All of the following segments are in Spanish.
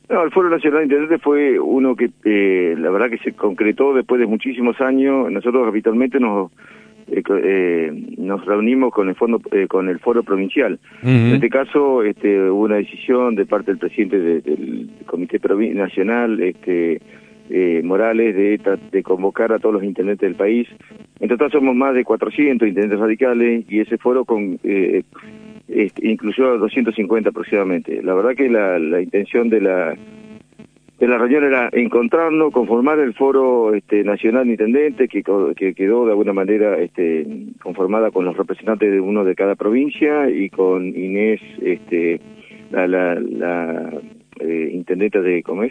No, el Foro Nacional de Intendentes fue uno que la verdad que se concretó después de muchísimos años. Nosotros habitualmente nos reunimos con con el Foro Provincial. En este caso hubo una decisión de parte del presidente del Comité Nacional, Morales, de convocar a todos los intendentes del país. En total somos más de 400 intendentes radicales y ese foro incluyó a 250 aproximadamente. La verdad que la intención de la reunión era encontrarnos, conformar el Foro Nacional de Intendentes, que quedó de alguna manera conformada con los representantes de uno de cada provincia y con Inés, la intendenta de Comés,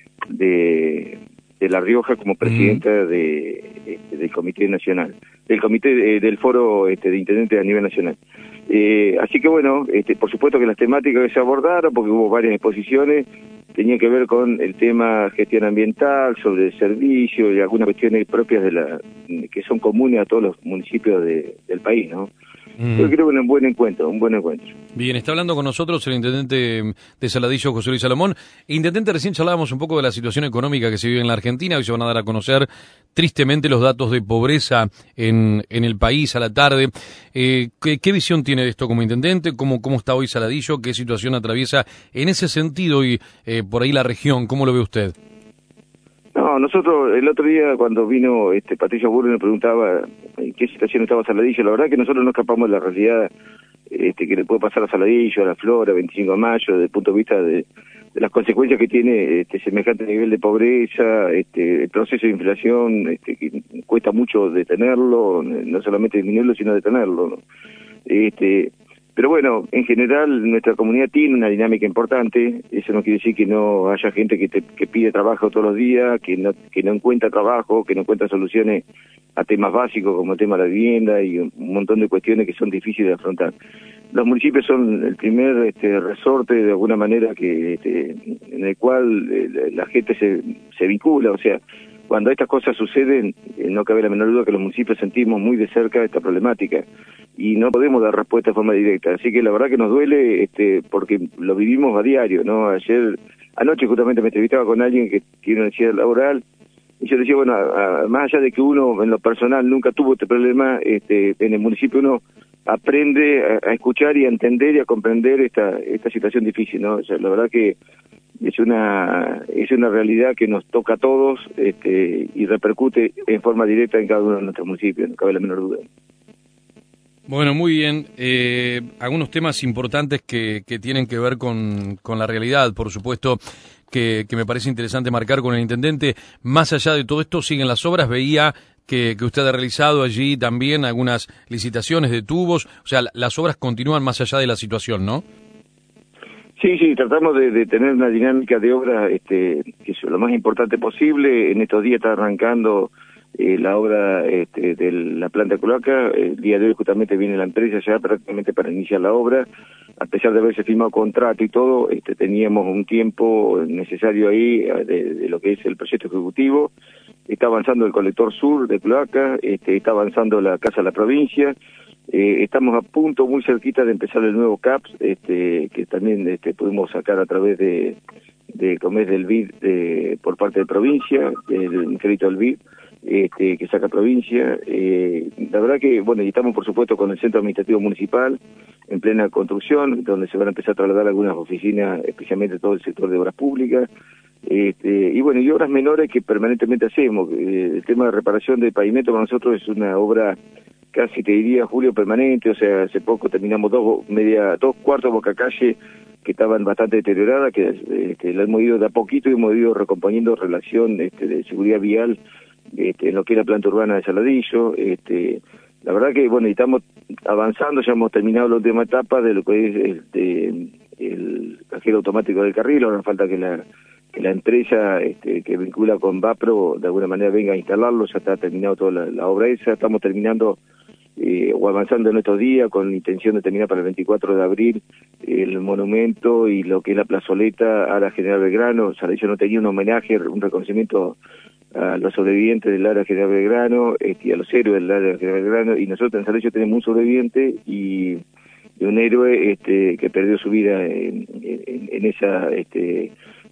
de La Rioja, como presidenta del Comité Nacional, del Comité del Foro de Intendentes a nivel nacional. Así que bueno, por supuesto que las temáticas que se abordaron, porque hubo varias exposiciones, tenían que ver con el tema gestión ambiental, sobre el servicio y algunas cuestiones propias que son comunes a todos los municipios del país, ¿no? Yo creo que un buen encuentro. Bien, está hablando con nosotros el intendente de Saladillo, José Luis Salomón. Intendente, recién charlábamos un poco de la situación económica que se vive en la Argentina. Hoy se van a dar a conocer tristemente los datos de pobreza en el país a la tarde. ¿Qué visión tiene de esto como intendente? ¿Cómo está hoy Saladillo? ¿Qué situación atraviesa en ese sentido y por ahí la región? ¿Cómo lo ve usted? No, nosotros el otro día cuando vino Patricio Burri nos preguntaba en qué situación estaba Saladillo. La verdad que nosotros no escapamos de la realidad que le puede pasar a Saladillo, a La Flora, 25 de mayo, desde el punto de vista de las consecuencias que tiene semejante nivel de pobreza, el proceso de inflación, que cuesta mucho detenerlo, no solamente disminuirlo, sino detenerlo, ¿no? Pero bueno, en general nuestra comunidad tiene una dinámica importante. Eso no quiere decir que no haya gente que pide trabajo todos los días, que no encuentra trabajo, que no encuentra soluciones a temas básicos como el tema de la vivienda y un montón de cuestiones que son difíciles de afrontar. Los municipios son el primer resorte de alguna manera en el cual la gente se vincula, o sea, cuando estas cosas suceden, no cabe la menor duda que los municipios sentimos muy de cerca esta problemática y no podemos dar respuesta de forma directa. Así que la verdad que nos duele porque lo vivimos a diario, ¿no? Anoche justamente me entrevistaba con alguien que tiene una necesidad laboral y yo decía, bueno, más allá de que uno en lo personal nunca tuvo este problema, en el municipio uno aprende a escuchar y a entender y a comprender esta situación difícil, ¿no? O sea, la verdad que es una realidad que nos toca a todos y repercute en forma directa en cada uno de nuestros municipios, no cabe la menor duda. Bueno, muy bien. Algunos temas importantes que tienen que ver con la realidad, por supuesto, que me parece interesante marcar con el intendente. Más allá de todo esto, siguen las obras. Veía que usted ha realizado allí también algunas licitaciones de tubos. O sea, las obras continúan más allá de la situación, ¿no? Sí, tratamos de tener una dinámica de obra que es lo más importante posible. En estos días está arrancando la obra de la planta de cloaca. El día de hoy justamente viene la empresa ya prácticamente para iniciar la obra. A pesar de haberse firmado contrato y todo, teníamos un tiempo necesario ahí de lo que es el proyecto ejecutivo. Está avanzando el colector sur de cloaca, está avanzando la Casa de la Provincia. Estamos a punto, muy cerquita de empezar el nuevo CAPS, que también pudimos sacar a través del BID por parte de provincia, del crédito del BID, que saca provincia. La verdad que, bueno, y estamos por supuesto con el Centro Administrativo Municipal en plena construcción, donde se van a empezar a trasladar algunas oficinas, especialmente todo el sector de obras públicas. Y bueno, y obras menores que permanentemente hacemos. El tema de reparación de pavimento para nosotros es una obra casi te diría, Julio, permanente. O sea, hace poco terminamos dos cuartos bocacalle que estaban bastante deterioradas, que la hemos ido de a poquito y hemos ido recomponiendo relación de seguridad vial en lo que es la planta urbana de Saladillo. La verdad que, bueno, y estamos avanzando, ya hemos terminado la última etapa de lo que es el cajero automático del carril. Ahora falta que la empresa que vincula con Vapro de alguna manera venga a instalarlo. Ya está terminado toda la obra esa. Estamos terminando o avanzando en estos días con la intención de terminar para el 24 de abril el monumento y lo que es la plazoleta a la General Belgrano. Saladillo no tenía un homenaje, un reconocimiento a los sobrevivientes del área General Belgrano y a los héroes del área General Belgrano, y nosotros en Saladillo tenemos un sobreviviente y un héroe que perdió su vida en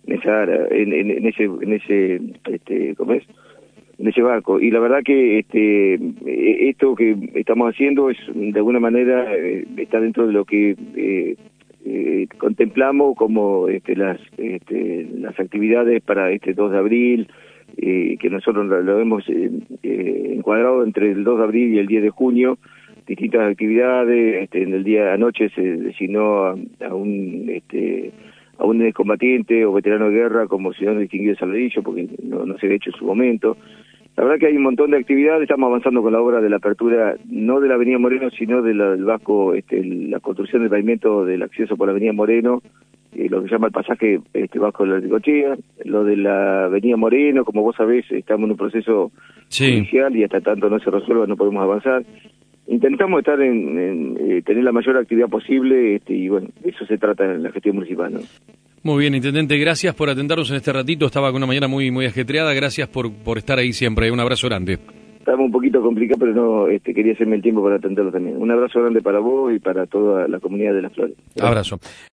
esa área, en ese ¿cómo es? En ese barco. Y la verdad que esto que estamos haciendo es, de alguna manera, está dentro de lo que contemplamos como las actividades para este 2 de abril, que nosotros lo hemos encuadrado entre el 2 de abril y el 10 de junio, distintas actividades. En el día de anoche se designó a un excombatiente o veterano de guerra como ciudadano distinguido de Saladillo, porque no se había hecho en su momento. La verdad que hay un montón de actividades. Estamos avanzando con la obra de la apertura, no de la Avenida Moreno, sino del Vasco, la construcción del pavimento del acceso por la Avenida Moreno, lo que se llama el pasaje Vasco de la Ricochea. Lo de la Avenida Moreno, como vos sabés, estamos en un proceso judicial y hasta tanto no se resuelva no podemos avanzar. Intentamos estar tener la mayor actividad posible, y bueno, eso se trata en la gestión municipal, ¿no? Muy bien, intendente, gracias por atendernos en este ratito. Estaba con una mañana muy ajetreada. Gracias por estar ahí siempre. Un abrazo grande. Estamos un poquito complicados, pero no quería hacerme el tiempo para atenderlo también. Un abrazo grande para vos y para toda la comunidad de Las Flores. Gracias. Abrazo.